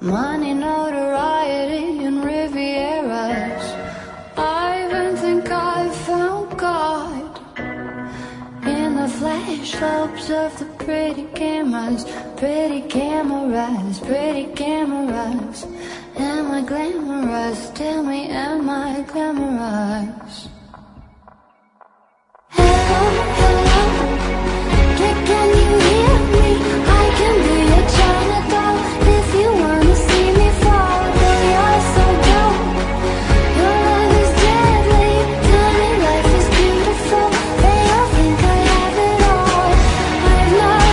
money, notoriety, and Rivieras. I even think I found God in the flash slopes of the pretty cameras, pretty cameras, pretty cameras. Am I glamorous? Tell me, am I glamorous? Hello, hello, can you hear me? I can be a China doll if you wanna see me fall. Though you're so dope, your love is deadly. Tell me life is beautiful, they all think I have it all. I've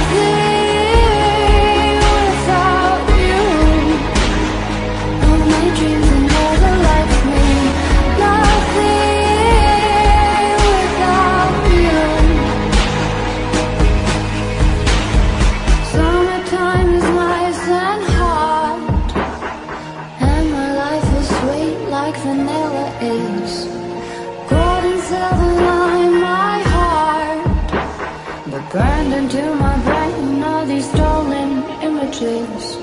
nothing without you. All my dreams are never like me. Nothing without you. Summertime is nice and hot, and my life is sweet like vanilla is. Gold and silver line my heart, but burned into my brain all these stolen images.